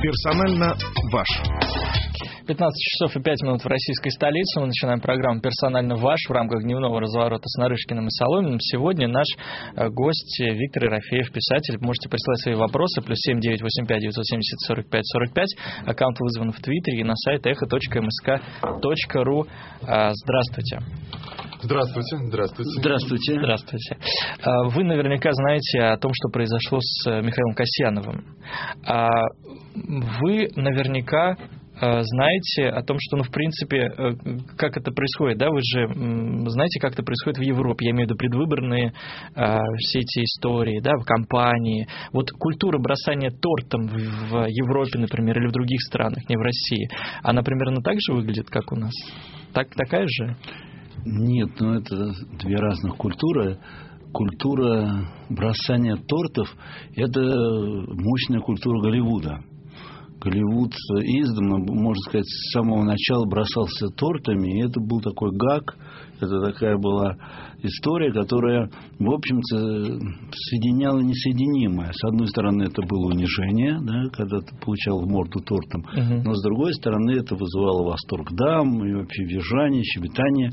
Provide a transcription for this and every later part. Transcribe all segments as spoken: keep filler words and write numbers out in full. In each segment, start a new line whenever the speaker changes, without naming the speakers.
Персонально ваш.
пятнадцать часов и пять минут в российской столице. Мы начинаем программу «Персонально ваш» в рамках дневного разворота с Нарышкиным и Соломиным. Сегодня наш гость Виктор Ерофеев, писатель. Можете присылать свои вопросы. Плюс семь девять восемь пять девятьсот семьдесят сорок пять сорок пять. Аккаунт вызван в Твиттере и на сайт эхо точка эм эс ка точка ру. Здравствуйте.
Здравствуйте. Здравствуйте.
Здравствуйте. Здравствуйте. Вы наверняка знаете о том, что произошло с Михаилом Касьяновым. Вы наверняка знаете о том, что, ну, в принципе, как это происходит, да, вы же знаете, как это происходит в Европе, я имею в виду предвыборные э, все эти истории, да, в кампании. Вот культура бросания тортом в Европе, например, или в других странах, не в России, она примерно так же выглядит, как у нас? Так, такая же?
Нет, ну это две разных культуры. Культура бросания тортов – это мощная культура Голливуда. Голливуд издавна, можно сказать, с самого начала бросался тортами, и это был такой гаг, это такая была история, которая, в общем-то, соединяла несоединимое. С одной стороны, это было унижение, да, когда ты получал в морду тортом, uh-huh. но с другой стороны, это вызывало восторг дам, и вообще визжание, щебетание.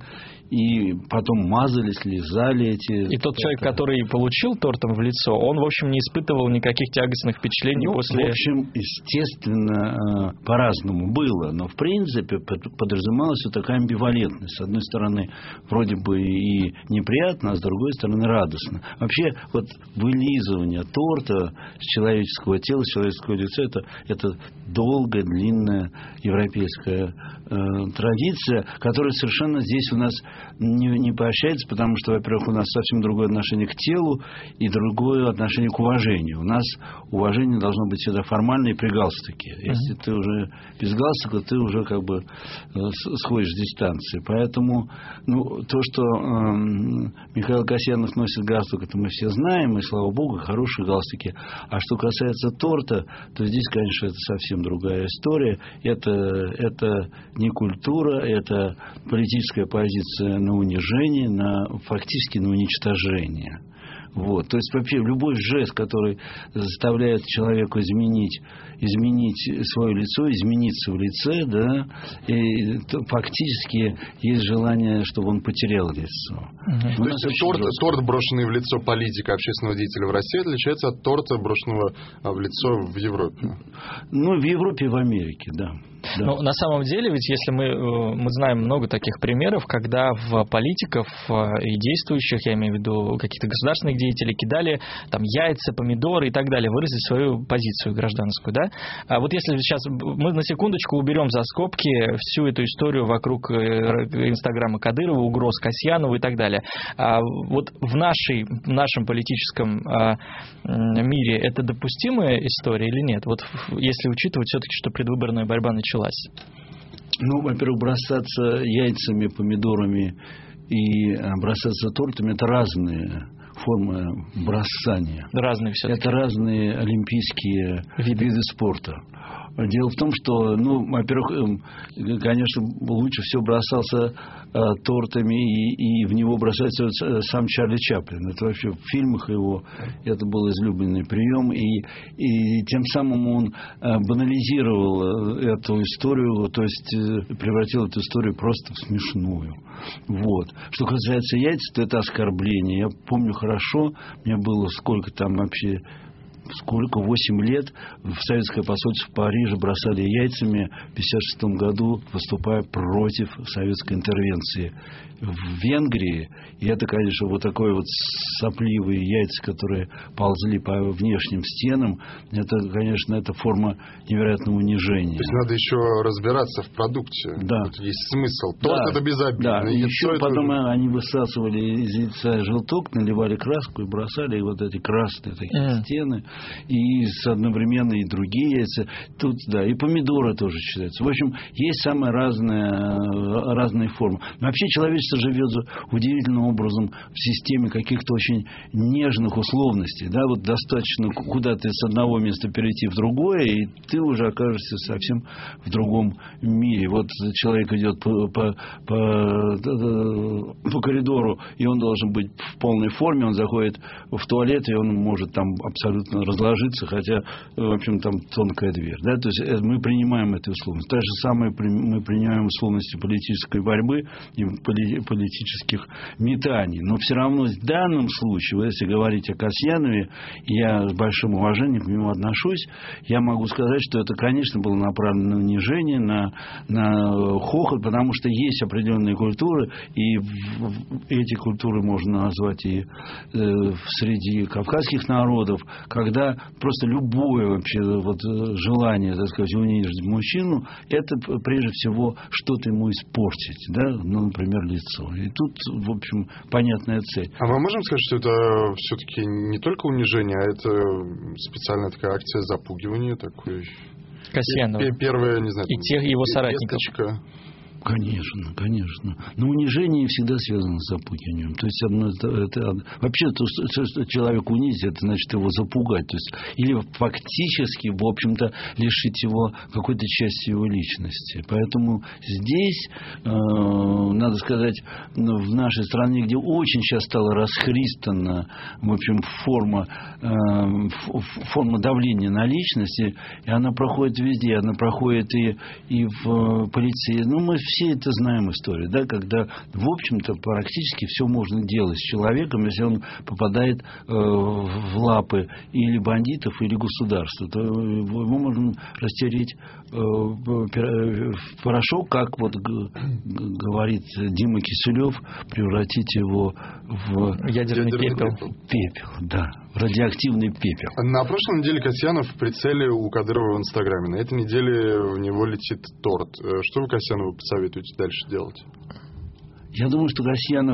И потом мазали, слезали эти...
И тот человек, который получил тортом в лицо, он, в общем, не испытывал никаких тягостных впечатлений ну, после...
В общем, естественно, по-разному было. Но, в принципе, подразумевалась вот такая амбивалентность. С одной стороны, вроде бы и неприятно, а с другой стороны, радостно. Вообще, вот вылизывание торта с человеческого тела, с человеческого лица, это, это долгая, длинная европейская э, традиция, которая совершенно здесь у нас... Не, не поощряется, потому что, во-первых, у нас совсем другое отношение к телу и другое отношение к уважению. У нас уважение должно быть всегда формальное и при галстуке. Если uh-huh. ты уже без галстука, ты уже как бы сходишь с дистанции. Поэтому ну, то, что э, Михаил Касьянов носит галстук, это мы все знаем, и, слава богу, хорошие галстуки. А что касается торта, то здесь, конечно, это совсем другая история. Это, это не культура, это политическая позиция на унижение, на, фактически на уничтожение. Вот. То есть вообще любой жест, который заставляет человека изменить, изменить свое лицо, измениться в лице, да, и то, фактически есть желание, чтобы он потерял лицо.
Угу. То есть торт, торт, брошенный в лицо политика, общественного деятеля в России, отличается от торта, брошенного в лицо в Европе?
Ну, в Европе и в Америке, да. Да.
Ну, на самом деле, ведь если мы, мы знаем много таких примеров, когда в политиков и действующих, я имею в виду каких-то государственных деятелей, кидали там яйца, помидоры и так далее, выразить свою позицию гражданскую, да? А вот если сейчас мы на секундочку уберем за скобки всю эту историю вокруг Инстаграма Кадырова, угроз Касьянову и так далее, а вот в нашей, в нашем политическом мире это допустимая история или нет? Вот если учитывать все-таки, что предвыборная борьба началась.
Ну, во-первых, бросаться яйцами, помидорами и бросаться тортами – это разные формы бросания.
Разные все-таки.
Это разные олимпийские виды, виды спорта. Дело в том, что, ну, во-первых, конечно, лучше всего бросался э, тортами, и, и в него бросается сам Чарли Чаплин. Это вообще в фильмах его, это был излюбленный прием, и, и тем самым он э, банализировал эту историю, то есть э, превратил эту историю просто в смешную. Вот. Что касается яиц, то это оскорбление. Я помню хорошо, мне было сколько там вообще... Сколько? Восемь лет в советское посольство в Париже бросали яйцами в пятьдесят шестом году, выступая против советской интервенции в Венгрии. И это, конечно, вот такое вот сопливые яйца, которые ползли по внешним стенам. Это, конечно, это форма невероятного унижения.
То есть надо еще разбираться в продукте.
Да.
Тут есть смысл. Торт
да.
это безобидно.
Да. И еще потом это... они высасывали из яйца желток, наливали краску и бросали и вот эти красные такие mm. стены. И одновременно и другие яйца. Тут, да, и помидоры тоже считаются. В общем, есть самые разные, разные формы. Но вообще человечество живет удивительным образом в системе каких-то очень нежных условностей. Да, вот достаточно куда-то с одного места перейти в другое, и ты уже окажешься совсем в другом мире. Вот человек идет по, по, по, по коридору, и он должен быть в полной форме, он заходит в туалет, и он может там абсолютно разложиться, хотя, в общем, там тонкая дверь. Да? То есть мы принимаем эту условность. Та же самая мы принимаем условности политической борьбы и политических метаний. Но все равно в данном случае, вот если говорить о Касьянове, я с большим уважением к нему отношусь, я могу сказать, что это, конечно, было направлено на унижение, на, на хохот, потому что есть определенные культуры, и эти культуры можно назвать и э, среди кавказских народов, когда просто любое вообще вот желание, так сказать, унизить мужчину, это прежде всего что-то ему испортить, да, ну, например, лицо. И тут, в общем, понятная цель.
А мы можем сказать, что это все-таки не только унижение, а это специальная такая акция запугивания, такой...
Касьянова.
Первая, не знаю,
и тех его соратников.
Весточка.
Конечно, конечно. Но унижение всегда связано с запугиванием. То есть, это, это, вообще, то, что человек унизить, это значит его запугать. То есть, или фактически, в общем-то, лишить его какой-то части его личности. Поэтому здесь, э, надо сказать, в нашей стране, где очень сейчас стала расхристана, в общем, форма, э, форма давления на личности, и она проходит везде, она проходит и, и в полиции. Ну, мы все это знаем историю, да, когда, в общем-то, практически все можно делать с человеком, если он попадает э, в лапы или бандитов, или государства, то его можно растереть э, в порошок, как вот г- г- говорит Дима Киселев, превратить его в
ядерный, ядерный пепел.
пепел. Пепел, да, радиоактивный пепел.
На прошлой неделе Касьянов в прицеле у Кадырова в Инстаграме. На этой неделе в него летит торт. Что вы Касьянову посоветуете дальше делать?
Я думаю, что Касьянов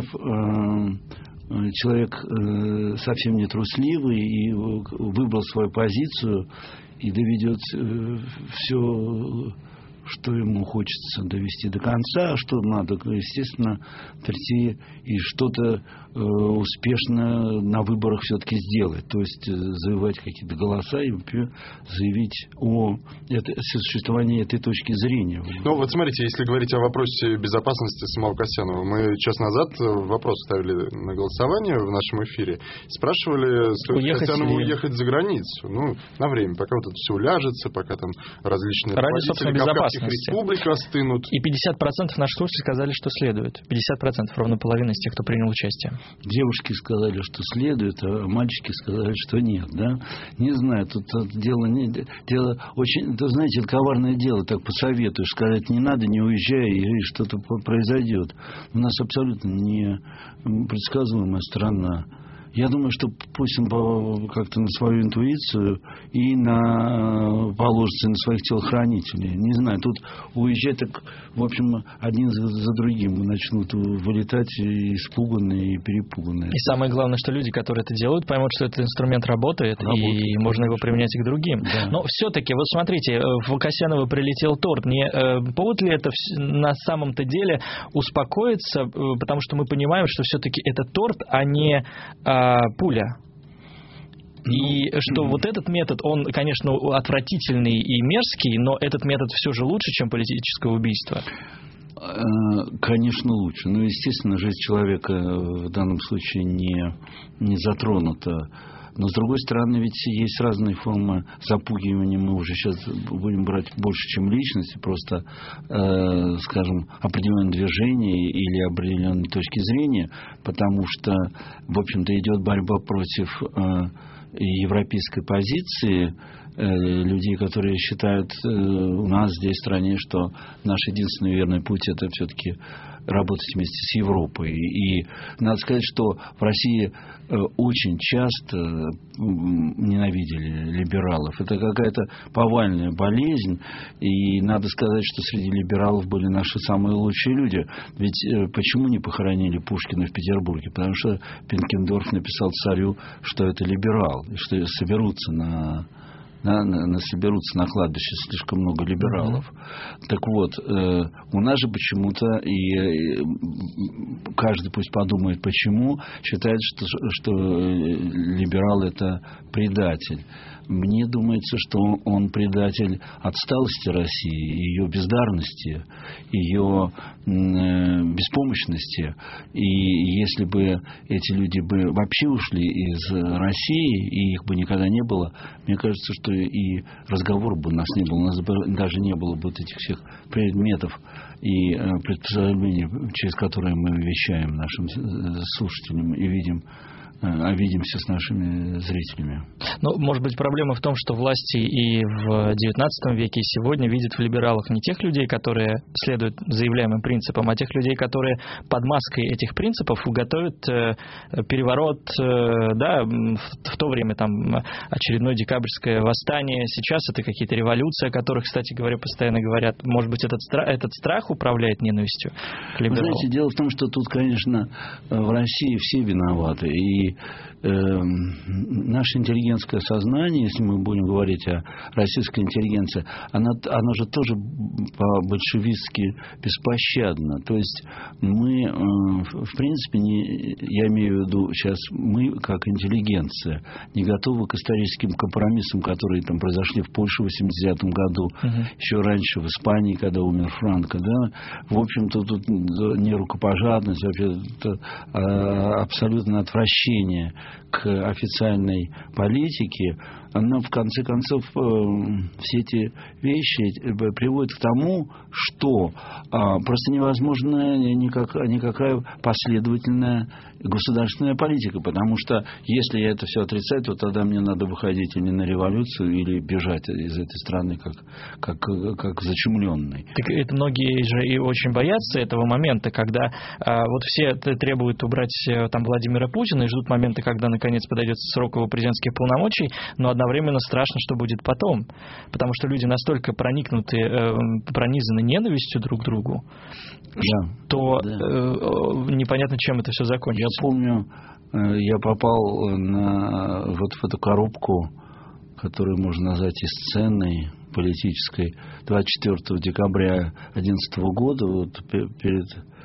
э, человек э, совсем не трусливый и выбрал свою позицию и доведет э, все, что ему хочется, довести до конца, а что надо, естественно, прийти и что-то э, успешно на выборах все-таки сделать. То есть э, завоевать какие-то голоса и заявить о это, существовании этой точки зрения.
Ну, вот смотрите, если говорить о вопросе безопасности самого Касьянова, мы час назад вопрос ставили на голосование в нашем эфире, спрашивали, стоит ли Касьянову уехать за границу, ну, на время, пока вот это все уляжется, пока там различные
ради собственной безопасности.
Республик остынут.
И пятьдесят процентов наших слушателей сказали, что следует. пятьдесят процентов, ровно половина из тех, кто принял участие.
Девушки сказали, что следует, а мальчики сказали, что нет, да? Не знаю, тут, тут дело, не, дело очень, это, знаете, это коварное дело, так посоветуешь, сказать не надо, не уезжай, и что-то произойдет. У нас абсолютно непредсказуемая страна. Я думаю, что пусть он как-то на свою интуицию и на, положится на своих телохранителей. Не знаю, тут уезжать так, в общем, один за, за другим начнут вылетать испуганные и перепуганные.
И самое главное, что люди, которые это делают, поймут, что этот инструмент работает, работает и конечно. Можно его применять и к другим. Да. Но все-таки, вот смотрите, в Касьянова прилетел торт. Не повод ли это на самом-то деле успокоиться, потому что мы понимаем, что все-таки это торт, а не пуля. И что вот этот метод, он, конечно, отвратительный и мерзкий, но этот метод все же лучше, чем политическое убийство.
Конечно, лучше. Но, естественно, жизнь человека в данном случае не, не затронута. Но, с другой стороны, ведь есть разные формы запугивания. Мы уже сейчас будем брать больше, чем личности, просто, э, скажем, определенное движение или определенные точки зрения, потому что, в общем-то, идет борьба против э, европейской позиции э, людей, которые считают э, у нас здесь в стране, что наш единственный верный путь – это все-таки работать вместе с Европой. И надо сказать, что в России очень часто ненавидели либералов. Это какая-то повальная болезнь. И надо сказать, что среди либералов были наши самые лучшие люди. Ведь почему не похоронили Пушкина в Петербурге? Потому что Пенкендорф написал царю, что это либерал, что соберутся на Да, насоберутся на кладбище слишком много либералов. Mm-hmm. Так вот, э, у нас же почему-то, и, и каждый пусть подумает, почему, считает, что, что либерал – это предатель. Мне думается, что он предатель отсталости России, ее бездарности, ее э, беспомощности. И если бы эти люди бы вообще ушли из России, и их бы никогда не было, мне кажется, что и разговора бы у нас не было. У нас бы даже не было бы этих всех предметов и э, предпоставлений, через которые мы вещаем нашим слушателям и видим, обидимся с нашими зрителями.
Ну, может быть, проблема в том, что власти и в девятнадцатом веке, и сегодня видят в либералах не тех людей, которые следуют заявляемым принципам, а тех людей, которые под маской этих принципов готовят переворот, да, в то время там очередное декабрьское восстание, сейчас это какие-то революции, о которых, кстати говоря, постоянно говорят. Может быть, этот страх, этот страх управляет ненавистью к либералам?
Вы знаете, дело в том, что тут, конечно, в России все виноваты, и э, наше интеллигентское сознание, если мы будем говорить о российской интеллигенции, оно, оно же тоже по-большевистски беспощадно. То есть мы, э, в принципе, не, я имею в виду сейчас, мы, как интеллигенция, не готовы к историческим компромиссам, которые там произошли в Польше в восемьдесят девятом году, угу. еще раньше в Испании, когда умер Франко. Да? В общем-то, тут не рукопожатность, вообще а, абсолютно отвращение к официальной политике, она в конце концов все эти вещи приводит к тому, что просто невозможна никак, никакая последовательная государственная политика, потому что если я это все отрицаю, то тогда мне надо выходить или на революцию, или бежать из этой страны как, как, как зачумленный.
Так это многие же и очень боятся этого момента, когда а, вот все требуют убрать там Владимира Путина и ждут момента, когда наконец подойдет срок его президентских полномочий, но одновременно страшно, что будет потом, потому что люди настолько проникнуты, э, пронизаны ненавистью друг к другу,
да,
что
да.
Э, непонятно, чем это все закончится.
Я помню, я попал на, вот в эту коробку, которую можно назвать и сценой политической, двадцать четвёртого декабря две тысячи одиннадцатого года, вот перед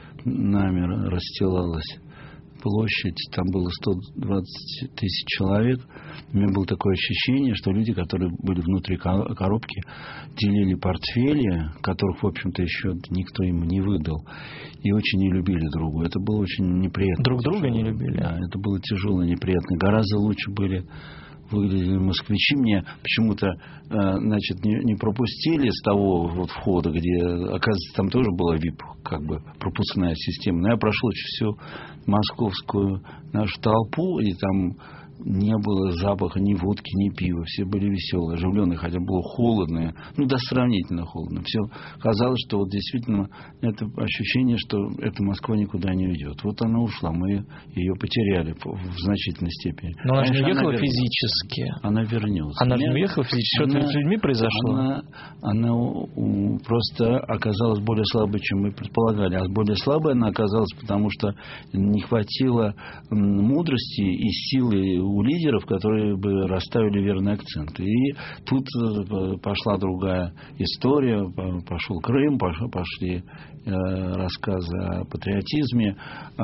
нами расстилалась площадь, там было сто двадцать тысяч человек. У меня было такое ощущение, что люди, которые были внутри коробки, делили портфели, которых, в общем-то, еще никто им не выдал, и очень не любили друг друга. Это было очень неприятно.
Друг друга не любили?
Да, это было тяжело, неприятно. Гораздо лучше были выглядели москвичи. Мне почему-то, значит, не, не пропустили с того вот входа, где, оказывается, там тоже была ви ай пи, как бы, пропускная система. Но я прошел всю московскую нашу толпу, и там не было запаха ни водки, ни пива. Все были веселые, оживленные, хотя было холодно. Ну, да, сравнительно холодно. Все казалось, что вот действительно это ощущение, что эта Москва никуда не уйдет. Вот она ушла, мы ее потеряли в значительной степени.
Но она же не уехала физически.
Она вернется.
Она же не уехала физически. Что-то с людьми произошло?
Она, она просто оказалась более слабой, чем мы предполагали. А более слабой она оказалась, потому что не хватило мудрости и силы у лидеров, которые бы расставили верный акцент. И тут пошла другая история. Пошел Крым, пошли рассказы о патриотизме,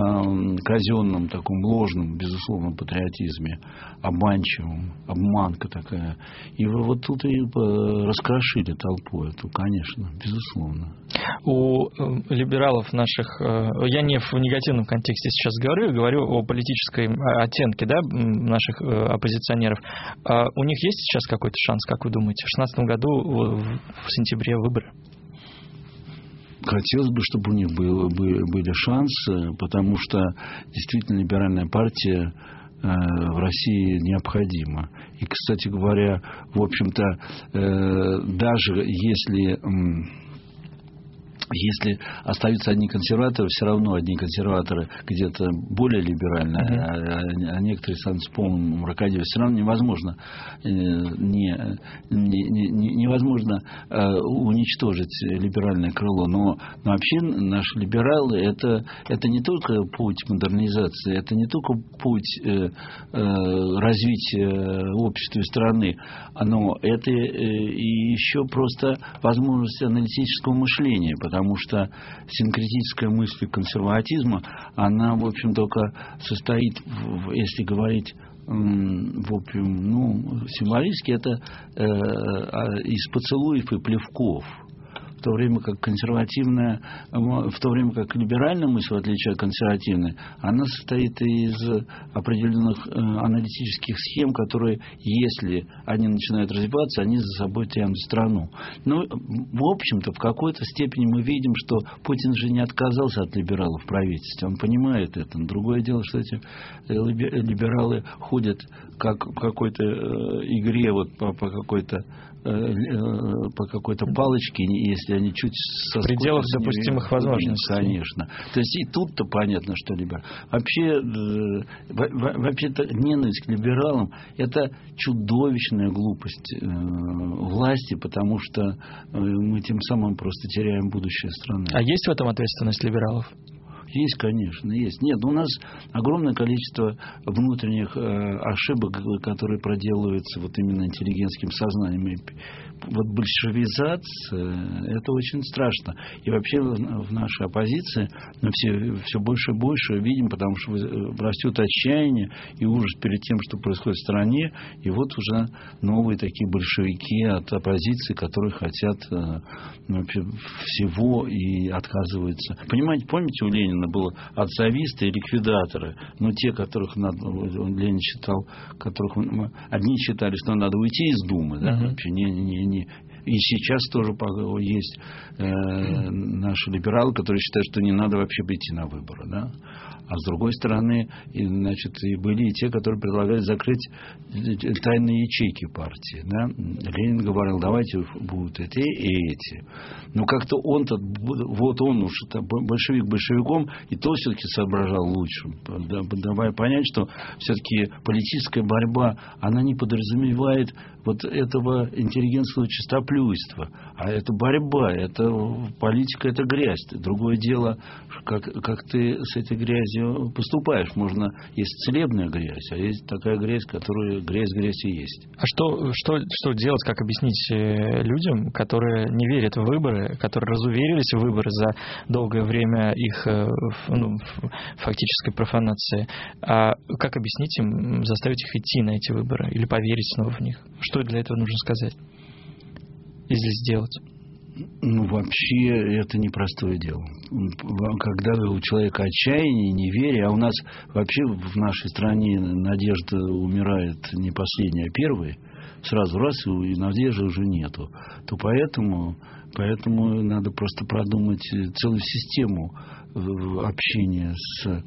казенном, таком ложном, безусловно, патриотизме, обманчивом, обманка такая. И вот тут и раскрошили толпу эту, конечно, безусловно.
У либералов наших, я не в негативном контексте сейчас говорю, говорю о политической оттенке, да, наших оппозиционеров. У них есть сейчас какой-то шанс, как вы думаете? В шестнадцатом году в сентябре выборы?
Хотелось бы, чтобы у них было, были шансы, потому что действительно либеральная партия в России необходима. И, кстати говоря, в общем-то, даже если Если остаются одни консерваторы, все равно одни консерваторы где-то более либеральные, mm-hmm. а, а некоторые станут полным мракодемием. Все равно невозможно, э, не, не, не, невозможно э, уничтожить либеральное крыло. Но, но вообще наши либералы это, это не только путь модернизации, это не только путь э, э, развития общества и страны, но это э, и еще просто возможность аналитического мышления, потому Потому что синкретическая мысль консерватизма, она, в общем, только состоит, в, если говорить, в общем, ну, символически, это э, из поцелуев и плевков. В то время как консервативная, в то время как либеральная мысль, в отличие от консервативной, она состоит из определенных э, аналитических схем, которые, если они начинают развиваться, они за собой тянут страну. Но, в общем-то, в какой-то степени мы видим, что Путин же не отказался от либералов в правительстве. Он понимает это. Но другое дело, что эти либералы ходят как в какой-то э, игре, вот по, по какой-то по какой-то палочке, если они чуть
в пределах допустимых возможностей.
Конечно. То есть и тут-то понятно, что либерал. Вообще, вообще-то ненависть к либералам – это чудовищная глупость власти, потому что мы тем самым просто теряем будущее страны.
А есть в этом ответственность либералов?
Есть, конечно, есть. Нет, у нас огромное количество внутренних э, ошибок, которые проделываются вот именно интеллигентским сознанием. И вот большевизация – это очень страшно. И вообще в, в нашей оппозиции мы все, все больше и больше видим, потому что растет отчаяние и ужас перед тем, что происходит в стране. И вот уже новые такие большевики от оппозиции, которые хотят э, вообще всего и отказываются. Понимаете, помните, у Ленина было отцовисты и ликвидаторы. Но те, которых надо, Ленин считал, которых одни считали, что надо уйти из Думы, да, uh-huh. вообще не, не, не. И сейчас тоже есть э, наши либералы, которые считают, что не надо вообще идти на выборы, да. А с другой стороны, и, значит, и были и те, которые предлагали закрыть тайные ячейки партии. Да? Ленин говорил, давайте будут эти и эти. Но как-то он-то, вот он уж большевик большевиком, и то все-таки соображал лучше. Давая понять, что все-таки политическая борьба, она не подразумевает вот этого интеллигентского чистоплюйства. А это борьба, это политика, это грязь. Другое дело, как, как ты с этой грязью поступаешь. Можно, есть целебная грязь, а есть такая грязь, которая грязь, грязь и есть.
А что, что, что делать, как объяснить людям, которые не верят в выборы, которые разуверились в выборы за долгое время их ну, фактической профанации? А как объяснить им, заставить их идти на эти выборы или поверить снова в них? Что для этого нужно сказать? Или сделать?
Ну, вообще, это непростое дело. Когда у человека отчаяние, неверие, а у нас вообще в нашей стране надежда умирает не последняя, а первая, сразу раз, и надежды уже нету, то поэтому, поэтому надо просто продумать целую систему общения с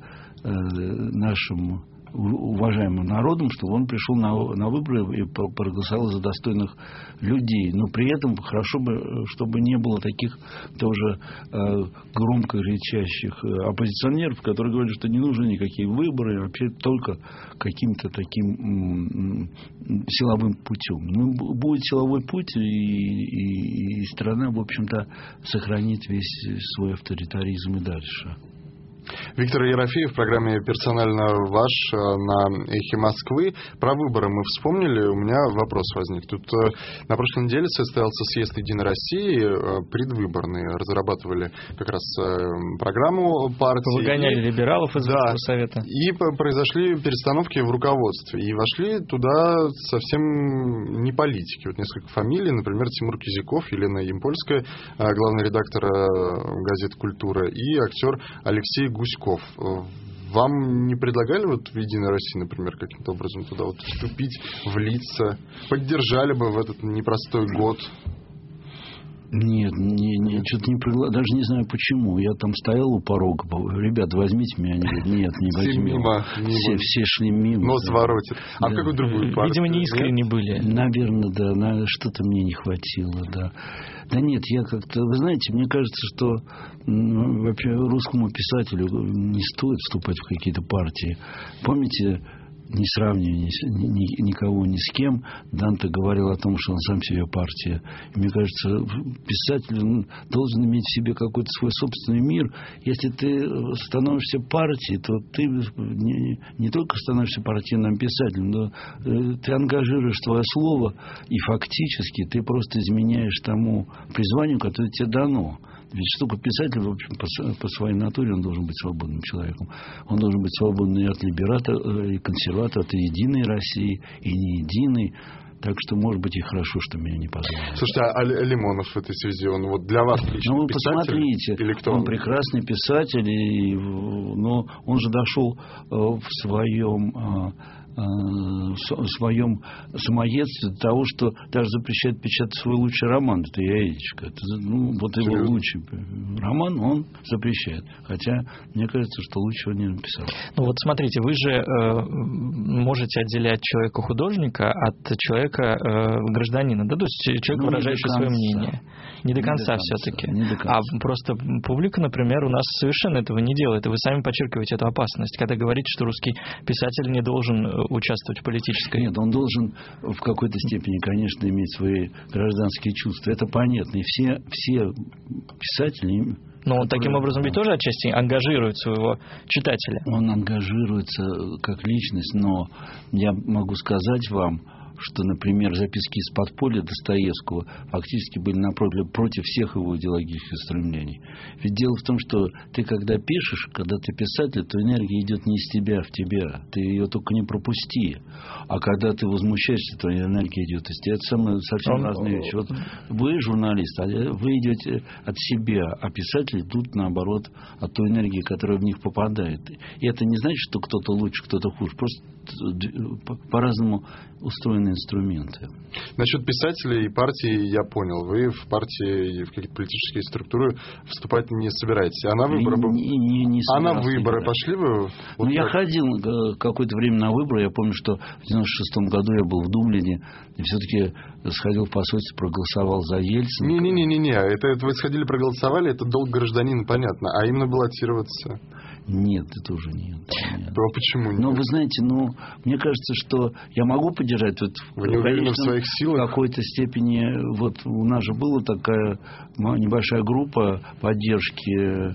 нашим уважаемым народом, чтобы он пришел на, на выборы и проголосовал за достойных людей. Но при этом хорошо бы, чтобы не было таких тоже э, громко кричащих оппозиционеров, которые говорят, что не нужны никакие выборы, вообще только каким-то таким м, силовым путем. Ну, будет силовой путь, и, и, и страна, в общем-то, сохранит весь свой авторитаризм и дальше.
Виктор Ерофеев в программе «Персонально ваш» на «Эхе Москвы». Про выборы мы вспомнили. У меня вопрос возник. Тут на прошлой неделе состоялся съезд «Единой России», предвыборный. Разрабатывали как раз программу партии.
Выгоняли и... либералов из
да.
Совета.
И произошли перестановки в руководстве. И вошли туда совсем не политики. Вот несколько фамилий. Например, Тимур Кизяков, Елена Ямпольская, главный редактор газеты «Культура», и актер Алексей Гуськов. Вам не предлагали вот в «Единой России», например, каким-то образом туда вот вступить, влиться? Поддержали бы в этот непростой год?
Нет, не, не, что-то не пригласил. Даже не знаю почему. Я там стоял у порога. Ребят, возьмите меня. Они говорят, нет, не возьмем.
Все мимо.
Все, все шли мимо.
Нос да. воротит. А да. в какую другую партию?
Видимо, не искренне были.
Наверное, да. На, что-то мне не хватило, да. Да нет, я как-то... Вы знаете, мне кажется, что ну, вообще русскому писателю не стоит вступать в какие-то партии. Помните... Не сравнивая ни, ни, никого ни с кем, Данте говорил о том, что он сам себе партия. И мне кажется, писатель должен иметь в себе какой-то свой собственный мир. Если ты становишься партией, то ты не, не только становишься партийным писателем, но ты ангажируешь свое слово, и фактически ты просто изменяешь тому призванию, которое тебе дано. Ведь что такое писатель, в общем, по, по своей натуре он должен быть свободным человеком. Он должен быть свободным и от либератора, и консерватора, от единой России, и не единой. Так что, может быть, и хорошо, что меня не позвали.
Слушайте, а Лимонов в этой связи, он вот для вас лично
ну, вы
писатель?
Посмотрите,
или кто
он,
он
прекрасный писатель, и, но он же дошел в своем... в своем самоедстве до того, что даже запрещает печатать свой лучший роман. Это яичко. Это, ну, вот его
Серьезно?
лучший роман он запрещает. Хотя, мне кажется, что лучше он не написал.
Ну вот смотрите, вы же э, можете отделять человека-художника от человека-гражданина, да? То есть человека, ну, выражающего свое мнение. Не до конца, конца все-таки. Не до конца. А просто публика, например, у нас совершенно этого не делает. И вы сами подчеркиваете эту опасность, когда говорите, что русский писатель не должен участвовать в политической...
Нет, он должен в какой-то степени, конечно, иметь свои гражданские чувства. Это понятно. И все, все писатели...
Но он таким образом ведь тоже отчасти ангажирует своего читателя.
Он ангажируется как личность, но я могу сказать вам, что, например, записки из подполья Достоевского фактически были направлены против всех его идеологических стремлений. Ведь дело в том, что ты, когда пишешь, когда ты писатель, то энергия идет не из тебя в тебя. Ты ее только не пропусти. А когда ты возмущаешься, то энергия идет из тебя. Это самые, совсем Он... разные вещи. Вот вы журналист, а вы идете от себя, а писатели идут, наоборот, от той энергии, которая в них попадает. И это не значит, что кто-то лучше, кто-то хуже. Просто по-разному устроены инструменты.
Насчет писателей и партии я понял. Вы в партии и в какие-то политические структуры вступать не собираетесь. А на выборы,
не, не, не
а на выборы пошли вы? Вот
ну, я ходил какое-то время на выборы. Я помню, что в девяносто шестом году я был в Дублине и все-таки сходил в посольство, проголосовал за Ельцина.
Не-не-не, это, это вы сходили, проголосовали, это долг гражданина, понятно. А именно баллотироваться...
Нет, это уже нет. нет.
А почему нет?
Но вы знаете, ну, мне кажется, что я могу поддержать вот,
вы не уверены в своих силах?
В какой-то степени. Вот у нас же была такая небольшая группа поддержки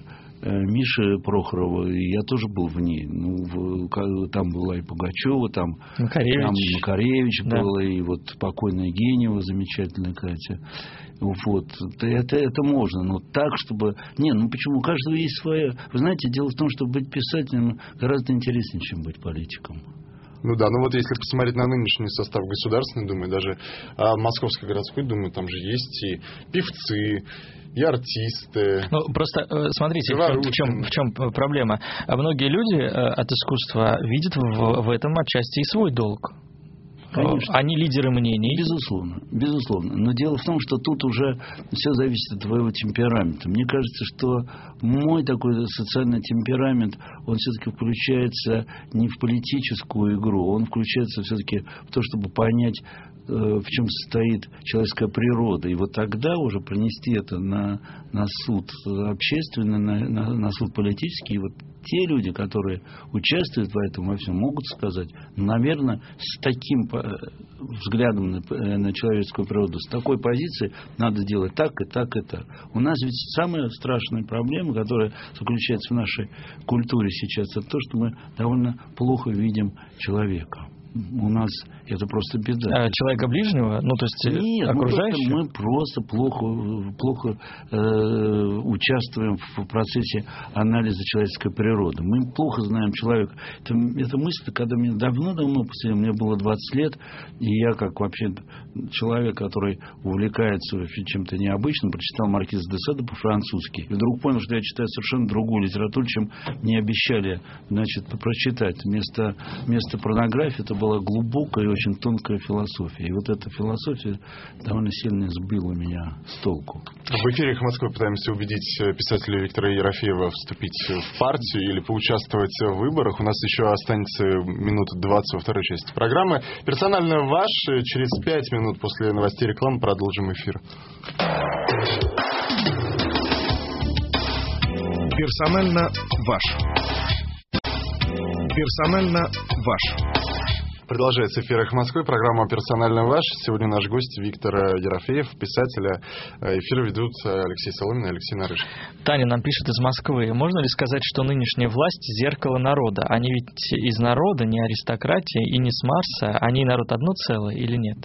Миши Прохорова, и я тоже был в ней. Ну, в, там была и Пугачева, там Макаревич, там Макаревич да. был, и вот покойная Генева, замечательная Катя. Вот. Это, это можно, но так, чтобы... Не, ну почему? У каждого есть свое... Вы знаете, дело в том, что быть писателем гораздо интереснее, чем быть политиком.
Ну да, ну вот если посмотреть на нынешний состав Государственной Думы, даже а, Московской городской Думы, там же есть и певцы, и артисты.
Ну, просто смотрите, в чем, в чем проблема. Многие люди от искусства видят в, в этом отчасти и свой долг. Конечно. Они лидеры мнений.
Безусловно, безусловно. Но дело в том, что тут уже все зависит от твоего темперамента. Мне кажется, что мой такой социальный темперамент, он все-таки включается не в политическую игру, он включается все-таки в то, чтобы понять, в чем состоит человеческая природа. И вот тогда уже пронести это на, на суд общественный, на, на, на суд политический. И вот те люди, которые участвуют в этом во всем, могут сказать, наверное, с таким взглядом на, на человеческую природу, с такой позиции надо делать так и так и так. У нас ведь самая страшная проблема, которая заключается в нашей культуре сейчас, это то, что мы довольно плохо видим человека. У нас это просто беда.
А человека ближнего? Ну, то есть
Нет,
окружающего?
Мы просто, мы просто плохо, плохо э, участвуем в процессе анализа человеческой природы. Мы плохо знаем человека. Это, это мысль, когда мне давно-давно, после мне было двадцать лет, и я, как вообще человек, который увлекается чем-то необычным, прочитал Маркиза де Сада по-французски. И вдруг понял, что я читаю совершенно другую литературу, чем мне обещали, значит, прочитать. Вместо, вместо порнографии это было была глубокая и очень тонкая философия. И вот эта философия довольно сильно сбила меня с толку.
В эфире «Эхо Москвы» пытаемся убедить писателя Виктора Ерофеева вступить в партию или поучаствовать в выборах. У нас еще останется минут двадцать во второй части программы. Персонально ваш. Через пять минут после новостей рекламы продолжим эфир.
Персонально ваш. Персонально ваш.
Продолжается эфир «Эхо Москвы», программа «Персонально ваш». Сегодня наш гость Виктор Ерофеев, писатель. Эфир ведут Алексей Соломин и Алексей Нарышкин.
Таня нам пишет из Москвы. Можно ли сказать, что нынешняя власть – зеркало народа? Они ведь из народа, не аристократия и не с Марса. Они и народ одно целое или нет?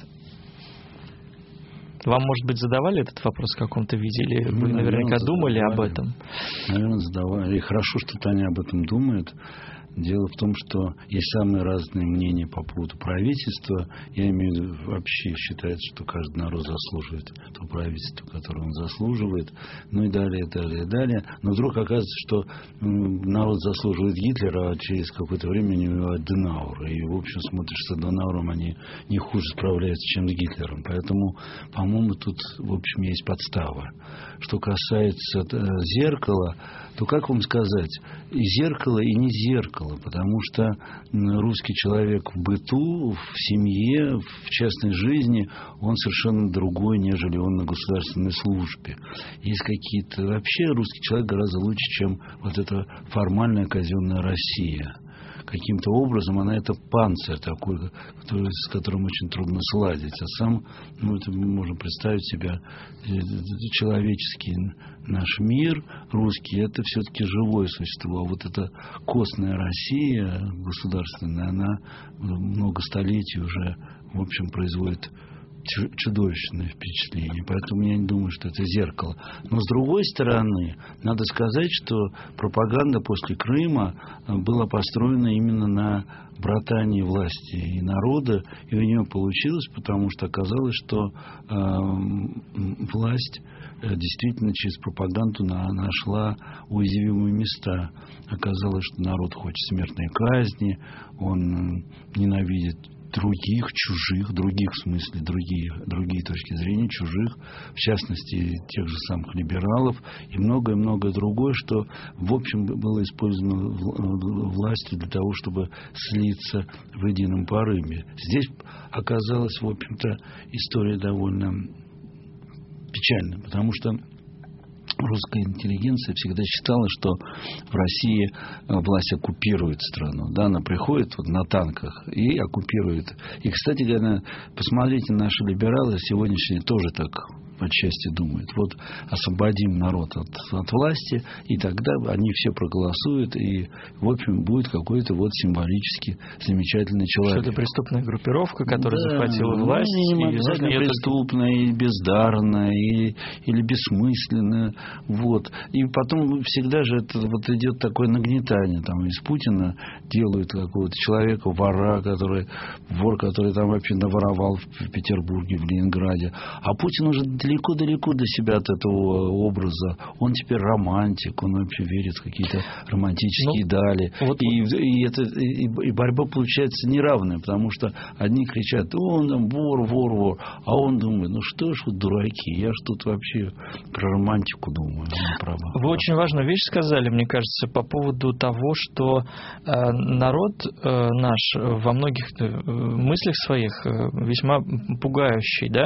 Вам, может быть, задавали этот вопрос в каком-то виде? Или вы
ну,
наверняка
наверное,
думали
задавали.
об этом?
Наверное, задавали. И хорошо, что Таня об этом думает. Дело в том, что есть самые разные мнения по поводу правительства. Я имею в виду, вообще считается, что каждый народ заслуживает то правительство, которое он заслуживает. Ну и далее, далее, далее. Но вдруг оказывается, что народ заслуживает Гитлера, а через какое-то время не убивают Денаура. И, в общем, смотришь, с Денауром они не хуже справляются, чем с Гитлером. Поэтому, по-моему, тут, в общем, есть подстава. Что касается зеркала, то, как вам сказать, и зеркало, и не зеркало, потому что русский человек в быту, в семье, в частной жизни, он совершенно другой, нежели он на государственной службе. Есть какие-то... Вообще русский человек гораздо лучше, чем вот эта формальная казенная Россия. Каким-то образом она это панцирь такой, который, с которым очень трудно сладить. А сам, ну, это мы можем представить себя, человеческий наш мир, русский, это все-таки живое существо. А вот эта костная Россия государственная, она много столетий уже, в общем, производит чудовищное впечатление. Поэтому я не думаю, что это зеркало. Но с другой стороны, надо сказать, что пропаганда после Крыма была построена именно на братании власти и народа, и у нее получилось, потому что оказалось, что э, власть действительно через пропаганду на, нашла уязвимые места. Оказалось, что народ хочет смертной казни, он ненавидит других, чужих, других в смысле, другие, другие точки зрения, чужих, в частности, тех же самых либералов и многое-многое другое, что, в общем, было использовано властью для того, чтобы слиться в едином порыве. Здесь оказалась, в общем-то, история довольно печальная, потому что русская интеллигенция всегда считала, что в России власть оккупирует страну. Да, она приходит вот на танках и оккупирует. И, кстати говоря, посмотрите, наши либералы сегодняшние тоже так отчасти думают. Вот освободим народ от, от власти, и тогда они все проголосуют, и, в общем, будет какой-то вот символически замечательный человек.
Что это преступная группировка, которая да, захватила власть.
Не обязательно и преступная, и бездарная, и, или бессмысленная. Вот. И потом всегда же это вот идет такое нагнетание. Там из Путина делают какого-то человека, вора, который, вор, который там вообще наворовал в Петербурге, в Ленинграде. А Путин уже далеко-далеко до себя от этого образа. Он теперь романтик, он вообще верит в какие-то романтические ну, дали. Вот, и, и, это, и, и борьба получается неравная, потому что одни кричат, он там вор, вор, вор, а он думает, ну что ж вы дураки, я ж тут вообще про романтику думаю. Про,
вы
про...
очень важную вещь сказали, мне кажется, по поводу того, что э, народ э, наш во многих э, мыслях своих э, весьма пугающий, да,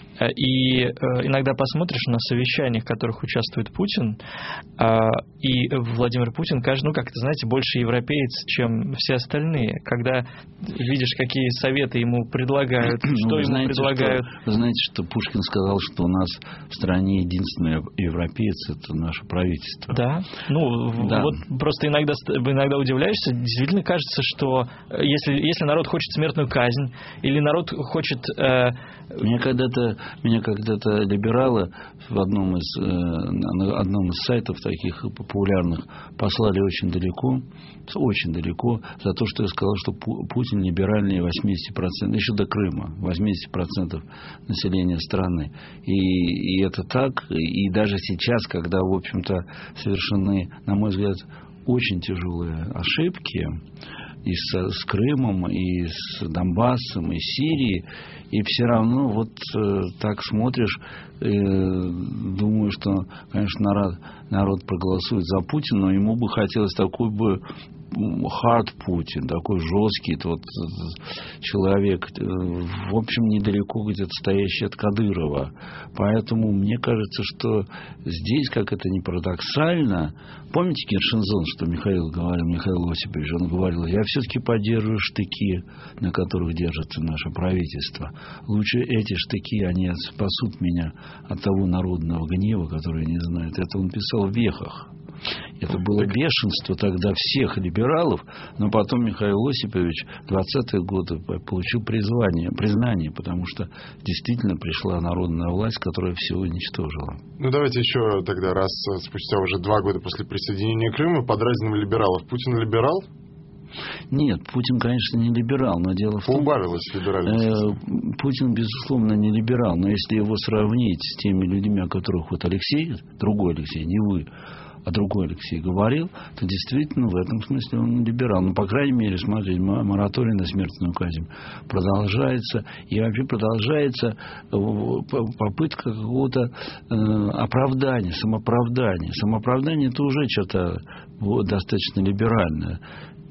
и э, иногда посмотришь на совещаниях, в которых участвует Путин, э, и Владимир Путин, кажется, ну, как это, знаете, больше европеец, чем все остальные, когда видишь, какие советы ему предлагают, что
ну,
ему
знаете,
предлагают.
Что, вы знаете, что Пушкин сказал, что у нас в стране единственный европеец — это наше правительство.
Да, ну, да. Вот просто иногда, иногда удивляешься, действительно кажется, что если, если народ хочет смертную казнь, или народ хочет... Э...
Меня когда-то, меня когда-то либералы в одном из, э, на одном из сайтов таких популярных послали очень далеко, очень далеко, за то, что я сказал, что Путин либеральнее восемьдесят процентов, еще до Крыма, восемьдесят процентов населения страны. И, и это так, и даже сейчас, когда, в общем-то, совершены, на мой взгляд, очень тяжелые ошибки, и с, с Крымом, и с Донбассом, и с Сирией. И все равно вот э, так смотришь, э, думаю, что, конечно, народ, народ проголосует за Путина, но ему бы хотелось такой бы hard Путин, такой жесткий вот человек, в общем, недалеко где-то стоящий от Кадырова. Поэтому мне кажется, что здесь, как это ни парадоксально, помните Киршензон, что Михаил говорил, Михаил Осипович, он говорил, я все-таки поддерживаю штыки, на которых держится наше правительство. Лучше эти штыки, они спасут меня от того народного гнева, который не знает. Это он писал в «Вехах». Это было бешенство тогда всех либералов, но потом Михаил Осипович в двадцатые годы получил призвание, признание, потому что действительно пришла народная власть, которая все уничтожила.
Ну, давайте еще тогда, раз спустя уже два года после присоединения Крыма, подразнивали либералов. Путин либерал?
Нет, Путин, конечно, не либерал, но дело в том...
Поубавилось либеральность.
Э, Путин, безусловно, не либерал, но если его сравнить с теми людьми, о которых вот Алексей, другой Алексей, не вы, а другой Алексей говорил, то действительно в этом смысле он либерал. Ну, по крайней мере, смотрите, мораторий на смертную казнь продолжается. И вообще продолжается попытка какого-то э, оправдания, самооправдания. Самооправдание – это уже что-то вот, достаточно либеральное.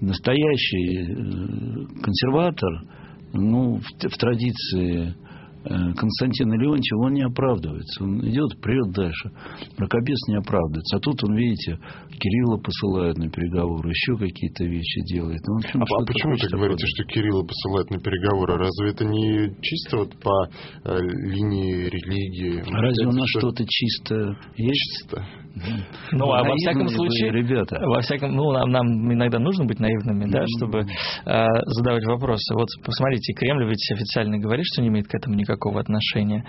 Настоящий э, консерватор, ну, в, в традиции Константина Леонтьева, он не оправдывается. Он идет, прет дальше. Мракобес не оправдывается. А тут он, видите, Кирилла посылает на переговоры, еще какие-то вещи делает. Ну, в общем,
а а почему вы говорите, что Кирилла посылает на переговоры? Разве это не чисто вот по э, линии религии?
Разве у нас что-то чистое есть?
Чисто.
Ну, а во всяком случае,
ребята.
Во всяком, ну, нам, нам иногда нужно быть наивными, да, чтобы э, задавать вопросы. Вот посмотрите, Кремль ведь официально говорит, что не имеет к этому никакого отношения.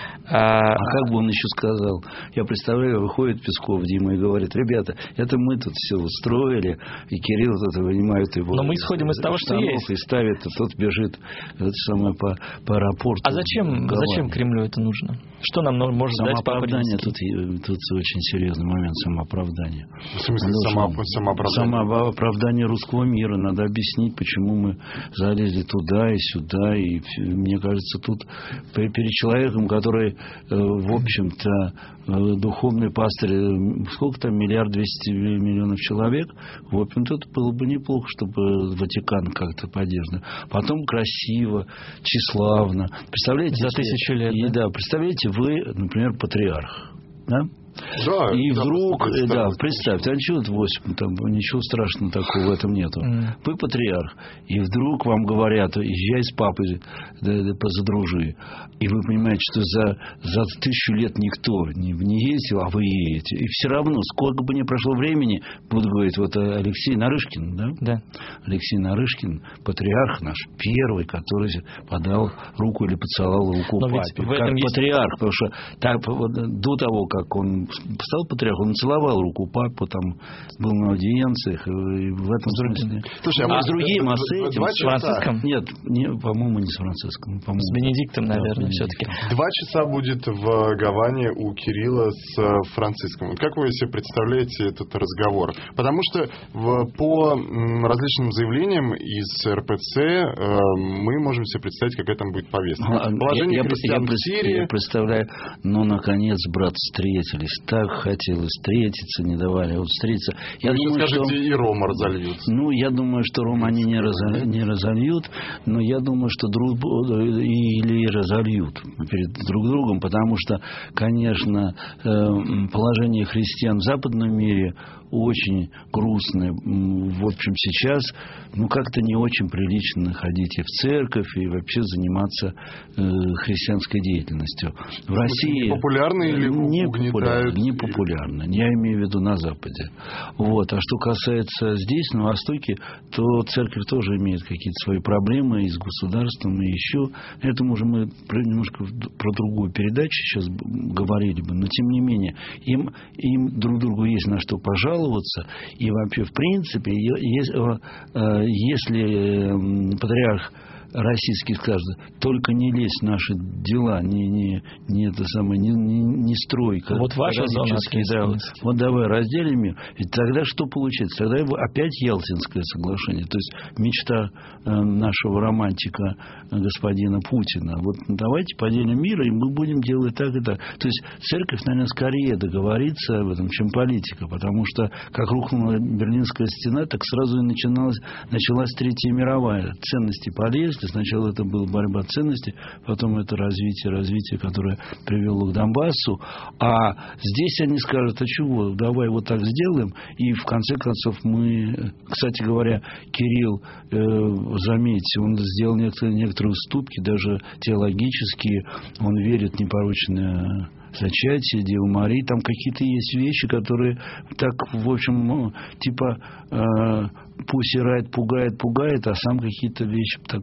А,
а как бы он еще сказал? Я представляю, выходит Песков, Дима, и говорит, ребята, это мы тут все устроили, и Кирилл тут вынимает его.
Но мы исходим из того, что есть.
И ставит, и тот бежит это самое, по, по аэропорту.
А зачем, зачем Кремлю это нужно? Что нам может дать Папа Римский?
Тут, тут очень серьезный момент самооправдания.
В смысле само, самооправдание?
Самооправдание русского мира. Надо объяснить, почему мы залезли туда и сюда. И мне кажется, тут перед человеком, который, в общем-то, духовный пастырь, сколько там, миллиард двести миллионов человек, в общем-то, это было бы неплохо, чтобы Ватикан как-то поддерживал. Потом красиво, тщеславно. Представляете?
За тысячу лет.
И, да, представляете, вы, например, патриарх. Да?
Да,
и
да,
вдруг,
представь,
да, представьте, а чего восемь, там ничего страшного такого в этом нету. Mm. Вы патриарх, и вдруг вам говорят, езжай с папой, да, да, задружи. И вы понимаете, что за, за тысячу лет никто не, не ездил, а вы едете. И все равно, сколько бы ни прошло времени, будут говорить, вот Алексей Нарышкин, да?
Да.
Алексей Нарышкин, патриарх наш, первый, который подал руку или поцеловал руку
Но
папе. Как
есть...
патриарх, потому что так, вот, до того, как он стал патриархом, он целовал руку папу, там был на аудиенциях, и в этом смысле.
Слушай, а,
а с другим, а с этим...
С Франциском?
Нет, не, по-моему, не с Франциском. По-моему.
С Бенедиктом, наверное, да, все-таки.
Два часа будет в Гаване у Кирилла с Франциском. Как вы себе представляете этот разговор? Потому что в, по различным заявлениям из эр пэ цэ э, мы можем себе представить, какая там будет повестка.
А,
Положение
я,
христиан
я,
в Сирии.
Я представляю, ну, наконец, брат, встретились. Так хотелось встретиться, не давали. Вот встретиться. Я
Вы
думаю,
скажете,
что...
и Рома разольют.
Ну, я думаю, что Ром они не, разо... не разольют, но я думаю, что друг... или разольют перед друг другом, потому что, конечно, положение христиан в западном мире очень грустное. В общем, сейчас, ну, как-то не очень прилично ходить и в церковь, и вообще заниматься э, христианской деятельностью. В России...
Популярно или
не
угнетают?
Не популярно. Я имею в виду на Западе. Вот. А что касается здесь, на Востоке, то церковь тоже имеет какие-то свои проблемы и с государством, и еще. Это уже мы немножко про другую передачу сейчас говорили бы, но тем не менее, им, им друг другу есть на что пожаловаться. И вообще, в принципе, если патриарх российский скажет, только не лезь в наши дела, не, не, не это самое, не, не, не строй.
Вот ваша зона ответственности.
Да, вот давай разделим мир. И тогда что получится? Тогда опять Ялтинское соглашение. То есть мечта нашего романтика господина Путина. Вот давайте поделим мир, и мы будем делать так и так. То есть церковь, наверное, скорее договорится об этом, чем политика. Потому что как рухнула Берлинская стена, так сразу и начиналась, началась Третья мировая. Ценности полезли. Сначала это была борьба ценностей, потом это развитие, развитие, которое привело к Донбассу. А здесь они скажут, а чего, давай вот так сделаем. И в конце концов мы... Кстати говоря, Кирилл, э, заметьте, он сделал некоторые, некоторые уступки, даже теологические. Он верит в непорочное зачатие Девы Марии. Там какие-то есть вещи, которые так, в общем, ну, типа э, пусть играет, пугает, пугает, а сам какие-то вещи так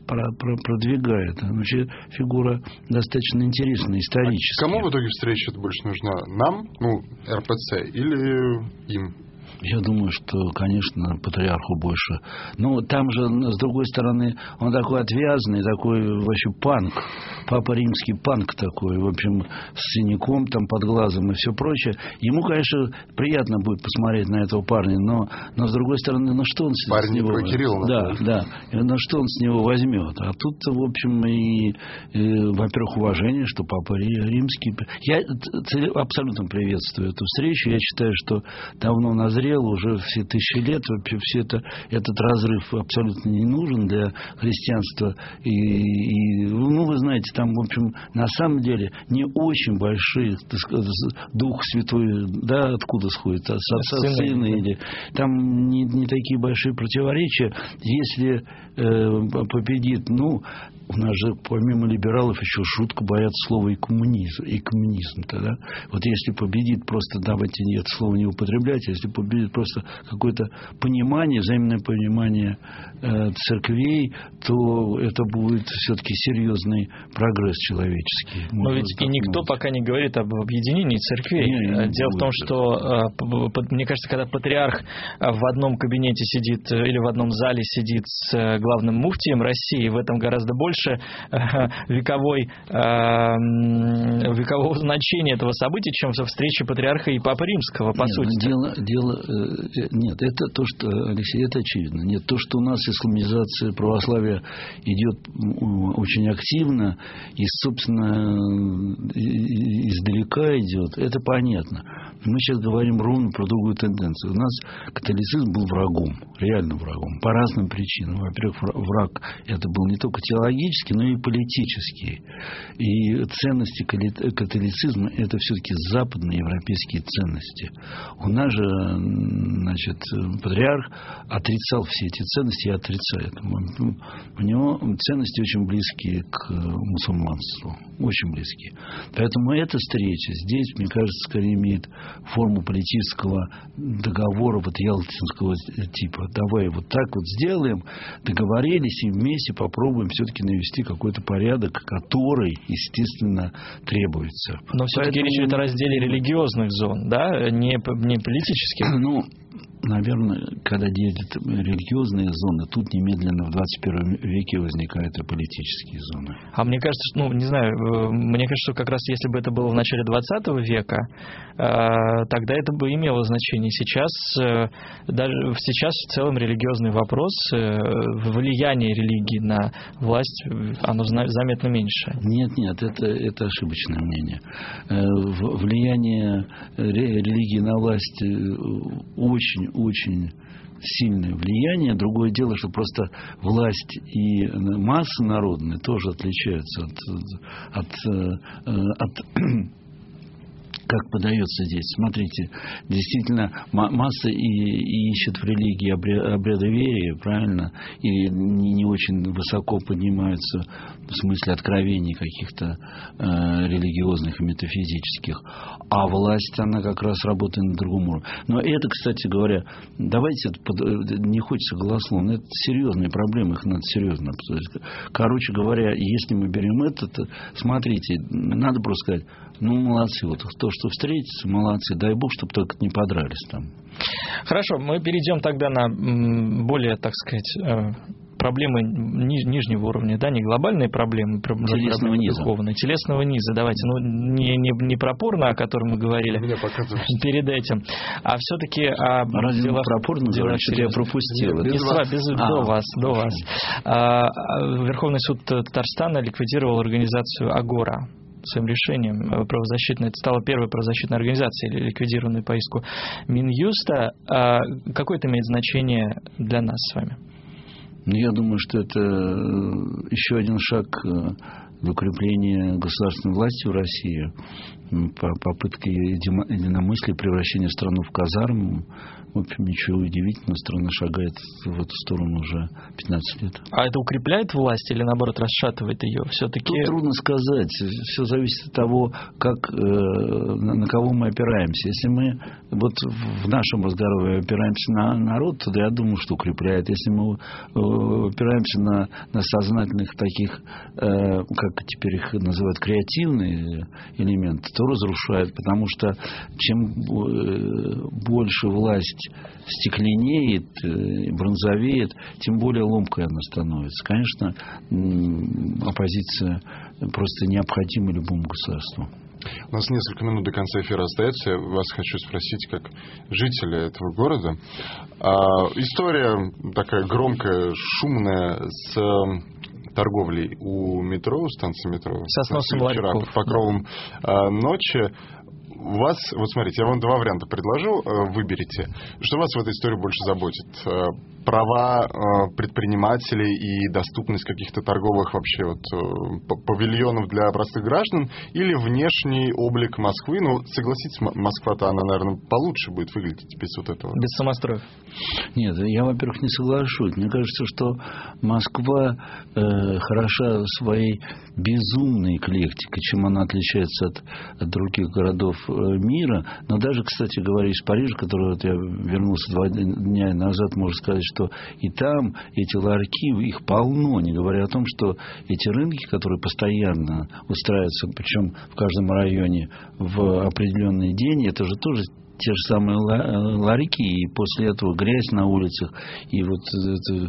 продвигает. Вообще фигура достаточно интересная, историческая.
А кому в итоге встреча больше нужна? Нам, ну, эр пэ цэ, или им?
Я думаю, что, конечно, патриарху больше. Но там же, с другой стороны, он такой отвязный, такой вообще панк. Папа римский панк такой, в общем, с синяком там под глазом и все прочее. Ему, конечно, приятно будет посмотреть на этого парня, но, но с другой стороны, ну что он с,
Парень
с него...
Парень Кирилла.
Да, да. Ну что он с него возьмет? А тут, в общем, и, и во-первых, уважение, что папа римский... Я абсолютно приветствую эту встречу. Я считаю, что давно назрел уже все тысячи лет, вообще все это, этот разрыв абсолютно не нужен для христианства. И, и, ну, вы знаете, там, в общем, на самом деле не очень большие, так сказать, Дух Святой, да, откуда сходит? От Отца, Сына, или там не, не такие большие противоречия. Если э, победит, ну, у нас же, помимо либералов, еще жутко боятся слова и коммунизм, и коммунизм-то, да? Вот если победит, просто давайте это слово не употреблять, если победит просто какое-то понимание, взаимное понимание э, церквей, то это будет все-таки серьезный прогресс человеческий.
Но ведь и никто пока не говорит об объединении церквей. Не, не Дело будет. в том, что, э, мне кажется, когда патриарх в одном кабинете сидит или в одном зале сидит с главным муфтием России, в этом гораздо больше вековой, векового значения этого события, чем со встречи патриарха и папы римского, по
нет,
сути.
Дело, дело, нет, это то, что, Алексей, это очевидно. Нет, то, что у нас исламизация православия идет очень активно и, собственно, издалека идет, это понятно. Мы сейчас говорим ровно про другую тенденцию. У нас католицизм был врагом, реально врагом, по разным причинам. Во-первых, враг это был не только теологический, но и политический. И ценности католицизма это все-таки западные европейские ценности. У нас же, значит, патриарх отрицал все эти ценности и отрицает. У него ценности очень близкие к мусульманству. Очень близкие. Поэтому эта встреча здесь, мне кажется, скорее имеет форму политического договора вот ялтинского типа. Давай вот так вот сделаем, договорились и вместе попробуем все-таки навести какой-то порядок, который, естественно, требуется.
Но все-таки Поэтому... речь идет о разделе религиозных зон, да, не, не политических.
Ну, наверное, когда делят религиозные зоны, тут немедленно в двадцать первом веке возникают и политические зоны.
А мне кажется, ну, не знаю, мне кажется, что как раз если бы это было в начале двадцатого века, тогда это бы имело значение. Сейчас, даже сейчас в целом религиозный вопрос, влияние религии на власть, оно заметно меньше.
Нет, нет, это, это ошибочное мнение. Влияние религии на власть очень-очень сильное влияние. Другое дело, что просто власть и массы народные тоже отличаются от, от, от как подается здесь. Смотрите, действительно, масса и, и ищет в религии обрядоверие, правильно, и не, не очень высоко поднимаются в смысле откровений каких-то э, религиозных и метафизических. А власть, она как раз работает на другом уровне. Но это, кстати говоря, давайте, не хочется голословно, это серьезные проблемы, их надо серьезно обсуждать. Короче говоря, если мы берем это, то, смотрите, надо просто сказать, ну, молодцы, вот то, что встретится, молодцы, дай бог, чтобы только не подрались там.
Хорошо, мы перейдем тогда на более, так сказать, проблемы ниж, нижнего уровня, да, не глобальные проблемы,
телесного
проблемы
низа.
Духовные, телесного низа, давайте, ну, не, не, не про порно, о котором мы говорили перед этим, а все-таки о
Разве
делах,
про порно говорить, что я пропустил?
Без, без, вас. без а, до вас, до вас. А, Верховный суд Татарстана ликвидировал организацию «Агора» своим решением правозащитной. Это стала первой правозащитной организацией, ликвидированной по иску Минюста. А какое это имеет значение для нас с вами?
Я думаю, что это еще один шаг для укрепления государственной власти в России, попытка единомыслия, превращения страны в казарму. В общем, ничего удивительного, страна шагает в эту сторону уже пятнадцать лет.
А это укрепляет власть или, наоборот, расшатывает ее? Все-таки...
Тут трудно сказать. Все зависит от того, как, э, на кого мы опираемся. Если мы вот в нашем разговоре опираемся на народ, то я думаю, что укрепляет. Если мы э, опираемся на, на сознательных таких, э, как теперь их называют, креативные элементы, то разрушает. Потому что чем э, больше власть стекленеет, бронзовеет, тем более ломкой она становится. Конечно, оппозиция просто необходима любому государству.
У нас несколько минут до конца эфира остается. Я вас хочу спросить, как жители этого города. А, история такая громкая, шумная с торговлей у метро, у станции метро.
Со сносом
вчера
ларьков.
Под покровом а, ночи. У вас, вот смотрите, я вам два варианта предложу, выберите. Что вас в этой истории больше заботит? Права предпринимателей и доступность каких-то торговых вообще вот павильонов для простых граждан или внешний облик Москвы? Ну, согласитесь, Москва-то, она, наверное, получше будет выглядеть без вот этого.
Без самостроев.
Нет, я, во-первых, не соглашусь. Мне кажется, что Москва э, хороша своей безумной эклектикой, чем она отличается от, от других городов мира. Но даже, кстати говоря, из Парижа, который вот я вернулся два дня назад, можно сказать, что и там эти ларьки, их полно, не говоря о том, что эти рынки, которые постоянно устраиваются, причем в каждом районе в определенный день, это же тоже те же самые ларьки, и после этого грязь на улицах, и вот это,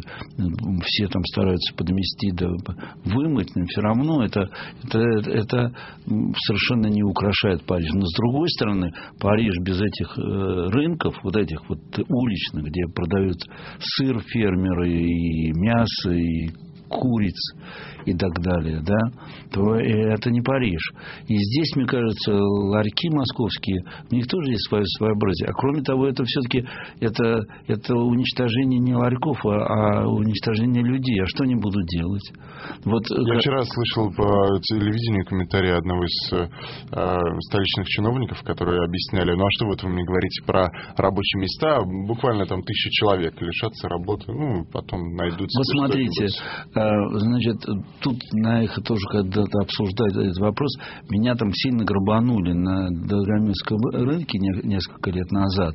все там стараются подмести, да вымыть, но все равно это, это, это совершенно не украшает Париж. Но с другой стороны, Париж без этих рынков, вот этих вот уличных, где продают сыр фермеры, и мясо, и куриц и так далее, да, то это не Париж. И здесь, мне кажется, ларьки московские, у них тоже есть свое своеобразие. А кроме того, это все-таки это, это уничтожение не ларьков, а, а уничтожение людей. А что они будут делать? Вот,
Я
как...
вчера слышал по телевидению комментарий одного из э, столичных чиновников, которые объясняли, ну а что вот вы мне говорите про рабочие места, буквально там тысяча человек лишатся работы, ну потом найдутся.
Вот смотрите, значит, тут на их тоже когда-то обсуждали этот вопрос. Меня там сильно грабанули на Долгомесском рынке несколько лет назад.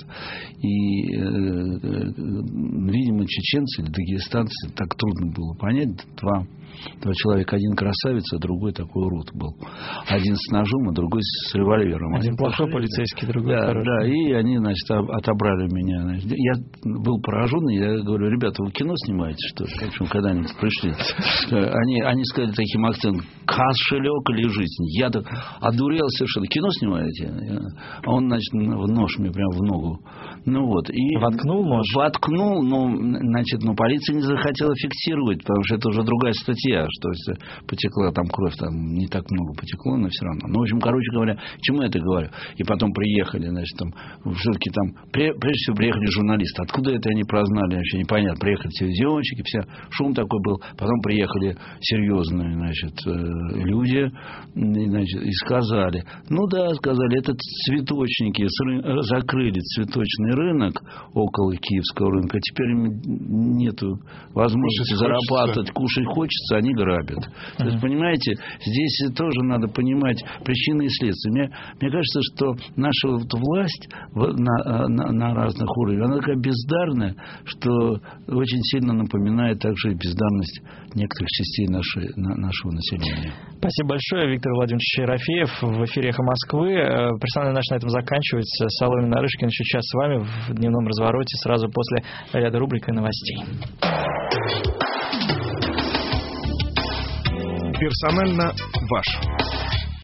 И, видимо, чеченцы или дагестанцы, так трудно было понять, два, два человека, один красавец, а другой такой урод был. Один с ножом, а другой с револьвером.
Один плохой полицейский, другой
да,
хороший.
Да, и они, значит, отобрали меня. Значит, я был поражен, я говорю, ребята, вы кино снимаете, что ли? В общем, когда-нибудь пришли. Они, они сказали таким акцентом, кошелек или жизнь. Я так одурел совершенно. Кино снимаете? А он, значит, в нож мне прям в ногу. Ну вот. И
воткнул нож?
Воткнул, но, значит, но полиция не захотела фиксировать, потому что это уже другая статья, что если потекла там кровь, там не так много потекло, но все равно. Ну, в общем, короче говоря, к чему я это говорю? И потом приехали, значит, там, все-таки там, прежде всего приехали журналисты. Откуда это они прознали, вообще непонятно. Приехали телевизионщики, все, шум такой был. Потом приехали серьезные, значит, люди, значит, и сказали, ну да, сказали, это цветочники закрыли цветочный рынок около Киевского рынка, теперь им нету возможности зарабатывать, кушать хочется, они грабят. Uh-huh. То есть, понимаете, здесь тоже надо понимать причины и следствия. Мне, мне кажется, что наша вот власть на, на, на разных уровнях, она такая бездарная, что очень сильно напоминает также и бездарность некоторых частей нашей, на, нашего населения.
Спасибо большое. Виктор Владимирович Ерофеев в эфире «Эхо Москвы». Персональный наш на этом заканчивается. Соломин Нарышкин еще час с вами в дневном развороте, сразу после ряда рубрик и новостей.
Персонально ваш.